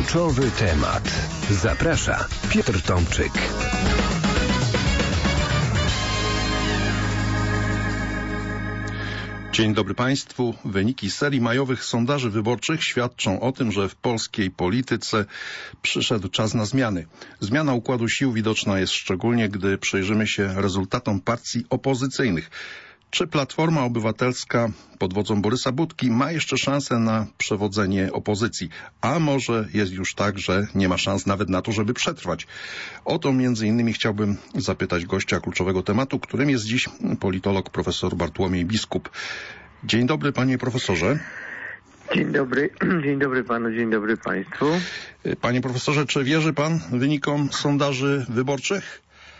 Kluczowy temat. Zaprasza Piotr Tomczyk. Dzień dobry Państwu. Wyniki serii majowych sondaży wyborczych świadczą o tym, że w polskiej polityce przyszedł czas na zmiany. Zmiana układu sił widoczna jest szczególnie, gdy przyjrzymy się rezultatom partii opozycyjnych. Czy Platforma Obywatelska pod wodzą Borysa Budki ma jeszcze szansę na przewodzenie opozycji? A może jest już tak, że nie ma szans nawet na to, żeby przetrwać? O to między innymi chciałbym zapytać gościa kluczowego tematu, którym jest dziś politolog profesor Bartłomiej Biskup. Dzień dobry, panie profesorze. Dzień dobry panu, dzień dobry państwu. Panie profesorze, czy wierzy pan wynikom sondaży wyborczych?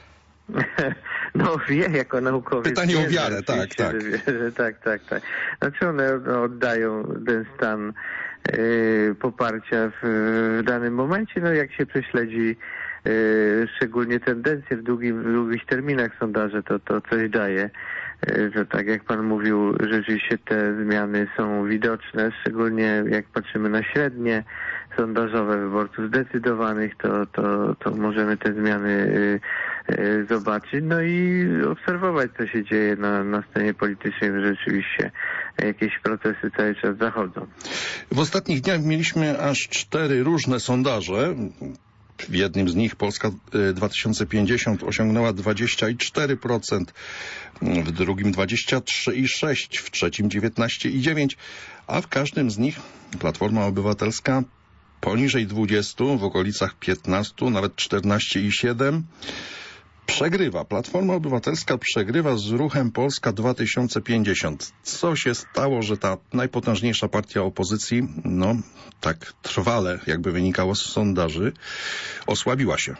No wie, jako naukowiec. Pytanie o wiarę, tak. Tak. Znaczy one oddają ten stan poparcia w danym momencie, no jak się prześledzi szczególnie tendencje w długich terminach sondaże, to coś daje. Że tak jak pan mówił, rzeczywiście te zmiany są widoczne, szczególnie jak patrzymy na średnie sondażowe wyborców zdecydowanych, to możemy te zmiany zobaczyć, no i obserwować, co się dzieje na scenie politycznej, że rzeczywiście jakieś procesy cały czas zachodzą. W ostatnich dniach mieliśmy aż 4 różne sondaże. W jednym z nich Polska 2050 osiągnęła 24%, w drugim 23,6%, w trzecim 19,9%, a w każdym z nich Platforma Obywatelska poniżej 20%, w okolicach 15%, nawet 14,7%. Przegrywa. Platforma Obywatelska przegrywa z ruchem Polska 2050. Co się stało, że ta najpotężniejsza partia opozycji, tak trwale, jakby wynikało z sondaży, osłabiła się?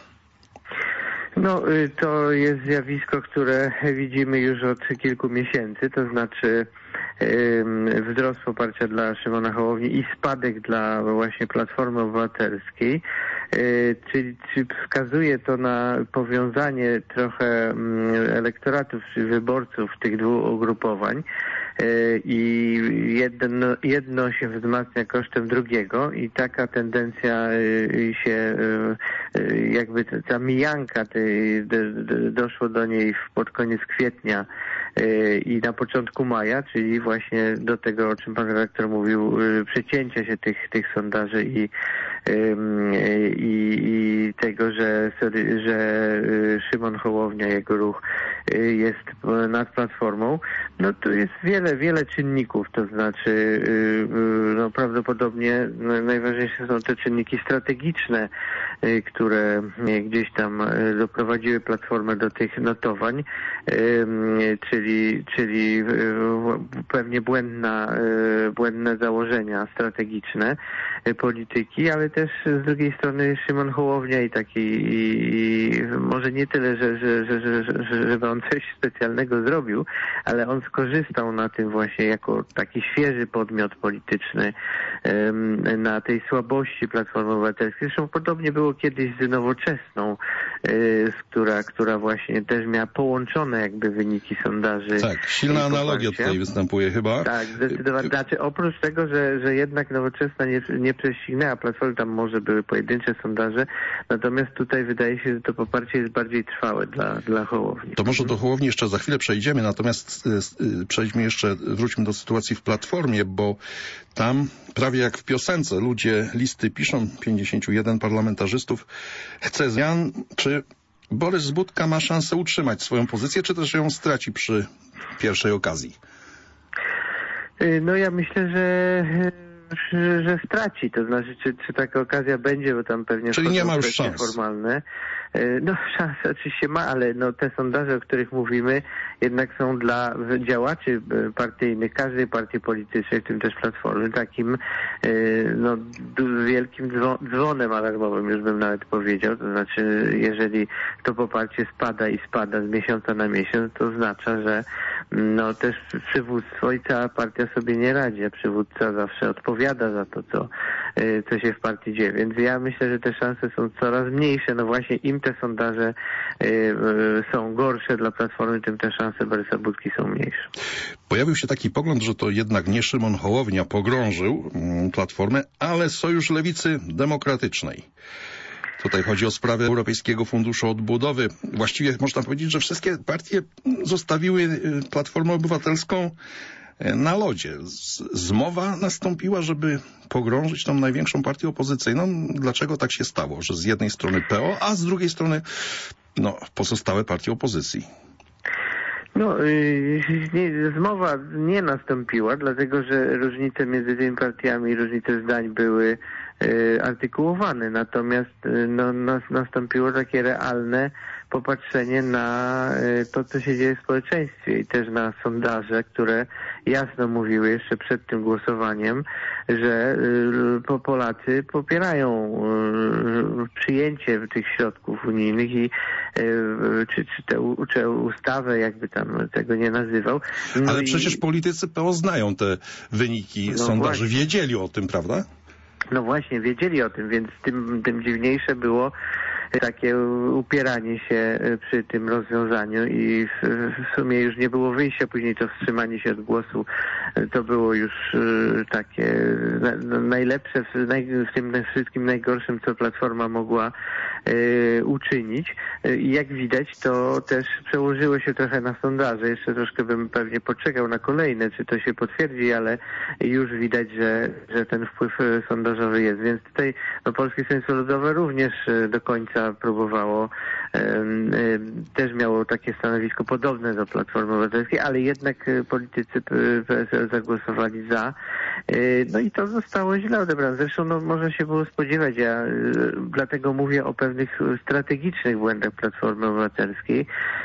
To jest zjawisko, które widzimy już od kilku miesięcy, to znaczy wzrost poparcia dla Szymona Hołowni i spadek dla właśnie Platformy Obywatelskiej. Czy wskazuje to na powiązanie trochę elektoratów czy wyborców tych dwóch ugrupowań i jedno się wzmacnia kosztem drugiego i taka tendencja się jakby ta mijanka doszło do niej pod koniec kwietnia i na początku maja, czyli właśnie do tego, o czym pan redaktor mówił, przecięcia się tych sondaży i tego, że Szymon Hołownia, jego ruch jest nad Platformą, to jest wiele czynników, to znaczy prawdopodobnie najważniejsze są te czynniki strategiczne, które gdzieś tam doprowadziły Platformę do tych notowań, czyli pewnie błędne założenia strategiczne polityki, ale też z drugiej strony Szymon Hołownia i może nie tyle, żeby on coś specjalnego zrobił, ale on skorzystał na tym właśnie jako taki świeży podmiot polityczny, na tej słabości Platformy Obywatelskiej. Zresztą podobnie było kiedyś z Nowoczesną, która właśnie też miała połączone jakby wyniki sondaży. Tak, silna analogia tutaj występuje chyba. Tak, zdecydowanie. Znaczy oprócz tego, że jednak Nowoczesna nie prześcignęła Platformy, tam może były pojedyncze sondaże, natomiast tutaj wydaje się, że to poparcie jest bardziej trwałe dla Hołowni. To może do Hołowni jeszcze za chwilę przejdziemy, natomiast wróćmy do sytuacji w Platformie, bo tam prawie jak w piosence ludzie listy piszą, 51 parlamentarzystów chce zmian. Czy Borys Budka ma szansę utrzymać swoją pozycję, czy też ją straci przy pierwszej okazji? Ja myślę, że straci, to znaczy czy taka okazja będzie, bo tam pewnie czyli nie ma już szans formalne. Szanse oczywiście ma, ale te sondaże, o których mówimy, jednak są dla działaczy partyjnych, każdej partii politycznej, w tym też Platformy, takim wielkim dzwonem alarmowym, już bym nawet powiedział. To znaczy, jeżeli to poparcie spada z miesiąca na miesiąc, to oznacza, że też przywództwo i cała partia sobie nie radzi, a przywódca zawsze odpowiada odpowiada za to, co się w partii dzieje. Więc ja myślę, że te szanse są coraz mniejsze. No właśnie im te sondaże są gorsze dla Platformy, tym te szanse Borysa Budki są mniejsze. Pojawił się taki pogląd, że to jednak nie Szymon Hołownia pogrążył Platformę, ale Sojusz Lewicy Demokratycznej. Tutaj chodzi o sprawę Europejskiego Funduszu Odbudowy. Właściwie można powiedzieć, że wszystkie partie zostawiły Platformę Obywatelską na lodzie. Zmowa nastąpiła, żeby pogrążyć tą największą partię opozycyjną. Dlaczego tak się stało, że z jednej strony PO, a z drugiej strony pozostałe partie opozycji? Zmowa nie nastąpiła, dlatego że różnice między tymi partiami, różnice zdań były artykułowane. Natomiast nastąpiło takie realne popatrzenie na to, co się dzieje w społeczeństwie i też na sondaże, które jasno mówiły jeszcze przed tym głosowaniem, że Polacy popierają przyjęcie tych środków unijnych i czy ustawę, jakby tam tego nie nazywał. Ale przecież politycy PO znają te wyniki sondaży, właśnie. Wiedzieli o tym, prawda? No właśnie, wiedzieli o tym, więc tym dziwniejsze było takie upieranie się przy tym rozwiązaniu i w sumie już nie było wyjścia, później to wstrzymanie się od głosu to było już takie najlepsze w tym wszystkim najgorszym, co Platforma mogła uczynić. I jak widać, to też przełożyło się trochę na sondaże. Jeszcze troszkę bym pewnie poczekał na kolejne, czy to się potwierdzi, ale już widać, że ten wpływ sondażowy jest. Więc tutaj Polskie Stronnictwo Ludowe również do końca próbowało, też miało takie stanowisko podobne do Platformy Obywatelskiej, ale jednak politycy PSL zagłosowali za. No i to zostało źle odebrane. Zresztą można się było spodziewać. Ja dlatego mówię o pewnych strategicznych błędach Platformy Obywatelskiej,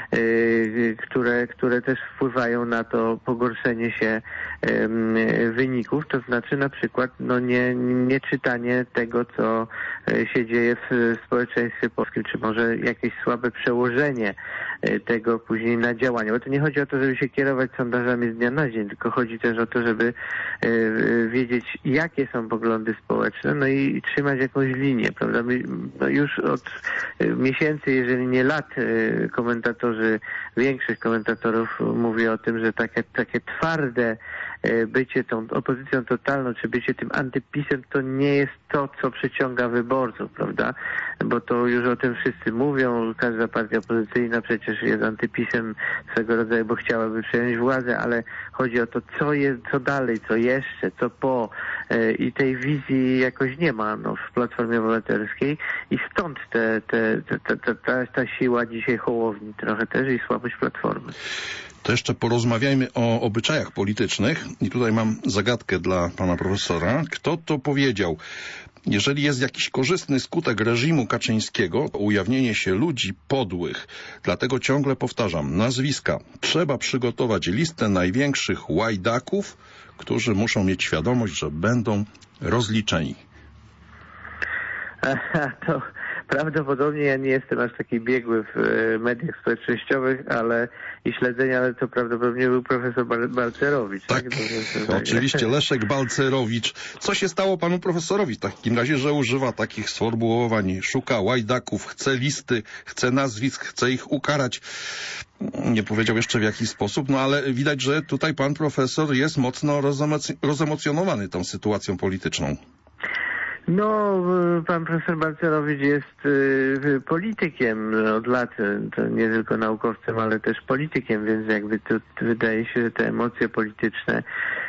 które też wpływają na to pogorszenie się wyników. To znaczy na przykład nie czytanie tego, co się dzieje w społeczeństwie polskim, czy może jakieś słabe przełożenie tego później na działania. Bo to nie chodzi o to, żeby się kierować sondażami z dnia na dzień, tylko chodzi też o to, żeby wiedzieć, jakie są poglądy społeczne, no i trzymać jakąś linię, prawda? Już od miesięcy, jeżeli nie lat, większość komentatorów mówi o tym, że takie twarde bycie tą opozycją totalną, czy bycie tym antypisem, to nie jest to, co przyciąga wyborców, prawda? Bo to już o tym wszyscy mówią, każda partia opozycyjna przecież jest antypisem swego rodzaju, bo chciałaby przejąć władzę, ale chodzi o to, co dalej, co jeszcze, co po i tej wizji jakoś nie ma w Platformie Obywatelskiej i stąd ta siła dzisiaj Hołowni trochę też i słabość Platformy. To jeszcze porozmawiajmy o obyczajach politycznych. I tutaj mam zagadkę dla pana profesora. Kto to powiedział? Jeżeli jest jakiś korzystny skutek reżimu Kaczyńskiego, to ujawnienie się ludzi podłych. Dlatego ciągle powtarzam, nazwiska. Trzeba przygotować listę największych łajdaków, którzy muszą mieć świadomość, że będą rozliczeni. To prawdopodobnie ja nie jestem aż taki biegły w mediach społecznościowych, i śledzenia, ale to prawdopodobnie był profesor Balcerowicz. Tak, oczywiście, Leszek Balcerowicz. Co się stało panu profesorowi w takim razie, że używa takich sformułowań? Szuka łajdaków, chce listy, chce nazwisk, chce ich ukarać. Nie powiedział jeszcze w jaki sposób, ale widać, że tutaj pan profesor jest mocno rozemocjonowany tą sytuacją polityczną. Pan profesor Balcerowicz jest politykiem od lat, to nie tylko naukowcem, ale też politykiem, więc jakby to wydaje się, że te emocje polityczne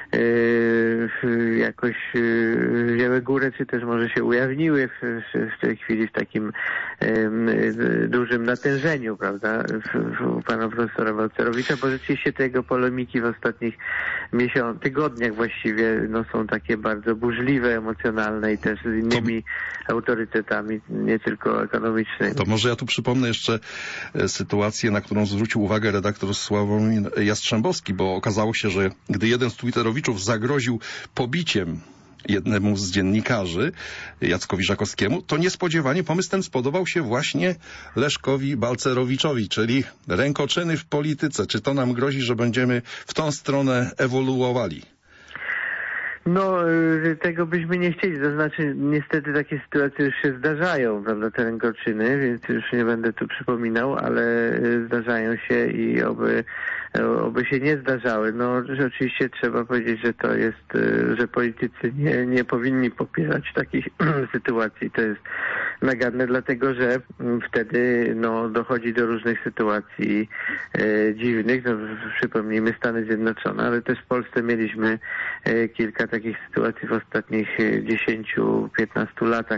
jakoś wzięły górę, czy też może się ujawniły w tej chwili w takim dużym natężeniu, prawda, u pana profesora Balcerowicza, bo rzeczywiście te jego polemiki w ostatnich tygodniach właściwie są takie bardzo burzliwe, emocjonalne i też z innymi autorytetami, nie tylko ekonomicznymi. To może ja tu przypomnę jeszcze sytuację, na którą zwrócił uwagę redaktor Sławomir Jastrzębowski, bo okazało się, że gdy jeden z twitterowiczów zagroził pobiciem jednemu z dziennikarzy, Jackowi Żakowskiemu, to niespodziewanie pomysł ten spodobał się właśnie Leszkowi Balcerowiczowi, czyli rękoczyny w polityce. Czy to nam grozi, że będziemy w tą stronę ewoluowali? No, tego byśmy nie chcieli. To znaczy, niestety takie sytuacje już się zdarzają, prawda, te rękoczyny, więc już nie będę tu przypominał, ale zdarzają się i oby się nie zdarzały. No, że oczywiście trzeba powiedzieć, że to jest, że politycy nie powinni popierać takich sytuacji. To jest naganne, dlatego że wtedy no, dochodzi do różnych sytuacji dziwnych. No, przypomnijmy Stany Zjednoczone, ale też w Polsce mieliśmy kilka takich sytuacji w ostatnich 10-15 latach.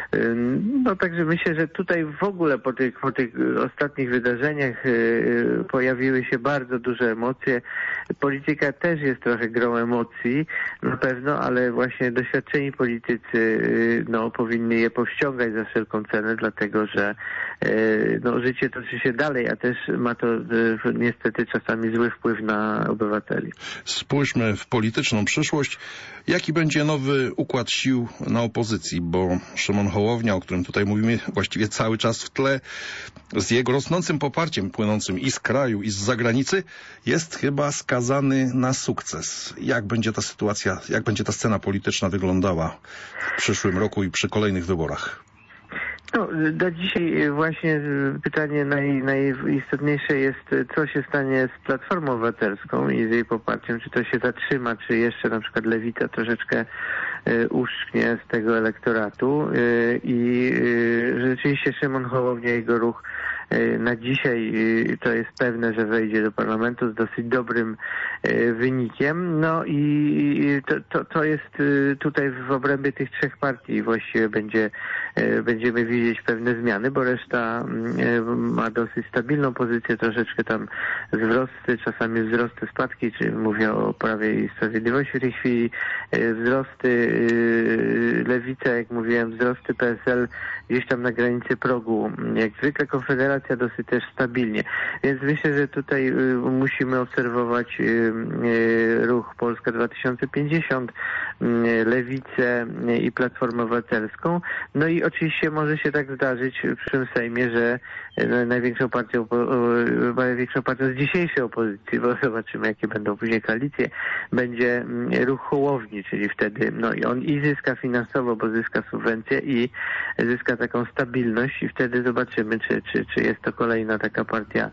No także myślę, że tutaj w ogóle po tych ostatnich wydarzeniach pojawiły się bardzo duże emocje. Polityka też jest trochę grą emocji, na pewno, ale właśnie doświadczeni politycy no, powinni je powściągać za wszelką cenę, dlatego że no, życie toczy się dalej, a też ma to niestety czasami zły wpływ na obywateli. Spójrzmy w polityczną przyszłość. Jaki będzie nowy układ sił na opozycji? Bo Szymon Hołownia, o którym tutaj mówimy właściwie cały czas w tle, z jego rosnącym poparciem płynącym i z kraju, i z zagranicy, jest chyba skazany na sukces. Jak będzie ta sytuacja, jak będzie ta scena polityczna wyglądała w przyszłym roku i przy kolejnych wyborach? No, do dzisiaj właśnie pytanie najistotniejsze jest, co się stanie z Platformą Obywatelską i z jej poparciem, czy to się zatrzyma, czy jeszcze na przykład Lewica troszeczkę uszczknie z tego elektoratu i rzeczywiście Szymon Hołownia, jego ruch na dzisiaj to jest pewne, że wejdzie do parlamentu z dosyć dobrym wynikiem. No i to jest tutaj w obrębie tych trzech partii właściwie będziemy widzieć pewne zmiany, bo reszta ma dosyć stabilną pozycję, troszeczkę tam wzrosty, czasami wzrosty, spadki, czy mówię o Prawie i Sprawiedliwości w tej chwili, wzrosty Lewica, jak mówiłem, wzrosty PSL gdzieś tam na granicy progu. Jak zwykle Konfederacja dosyć też stabilnie. Więc myślę, że tutaj musimy obserwować ruch Polska 2050, Lewicę i Platformę Obywatelską. No i oczywiście może się tak zdarzyć w przyszłym Sejmie, że największą partią z dzisiejszej opozycji, bo zobaczymy, jakie będą później koalicje, będzie ruch Hołowni, czyli wtedy no i on i zyska finansowo, bo zyska subwencję i zyska taką stabilność i wtedy zobaczymy, czy jest to kolejna taka partia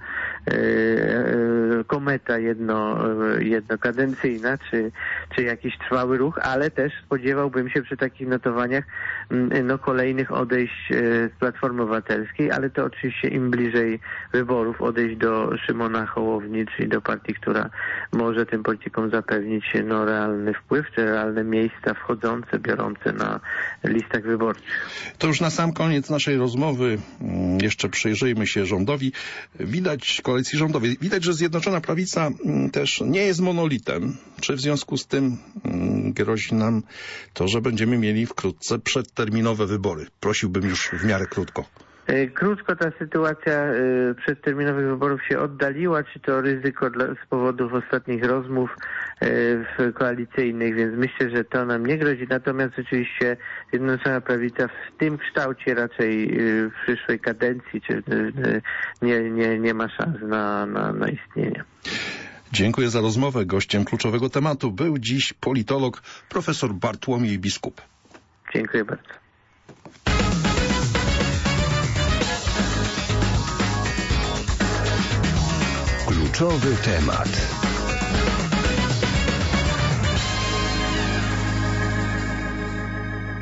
kometa jednokadencyjna, czy jakiś trwały ruch, ale też spodziewałbym się przy takich notowaniach no kolejnych odejść z Platformy Obywatelskiej, ale to oczywiście im bliżej wyborów odejść do Szymona Hołowni, czyli do partii, która może tym politykom zapewnić no, realny wpływ, czy realne miejsca wchodzące, biorące na listach wyborczych. To już na sam koniec naszej rozmowy jeszcze przyjrzyjmy się rządowi. Koalicji rządowej. Widać, że Zjednoczona Prawica też nie jest monolitem. Czy w związku z tym grozi nam to, że będziemy mieli wkrótce przedterminowe wybory? Prosiłbym już w miarę krótko. Krótko ta sytuacja przedterminowych wyborów się oddaliła, czy to ryzyko z powodów ostatnich rozmów koalicyjnych, więc myślę, że to nam nie grozi. Natomiast oczywiście Zjednoczona Prawica w tym kształcie raczej w przyszłej kadencji czy nie ma szans na istnienie. Dziękuję za rozmowę. Gościem kluczowego tematu był dziś politolog profesor Bartłomiej Biskup. Dziękuję bardzo. Kluczowy temat.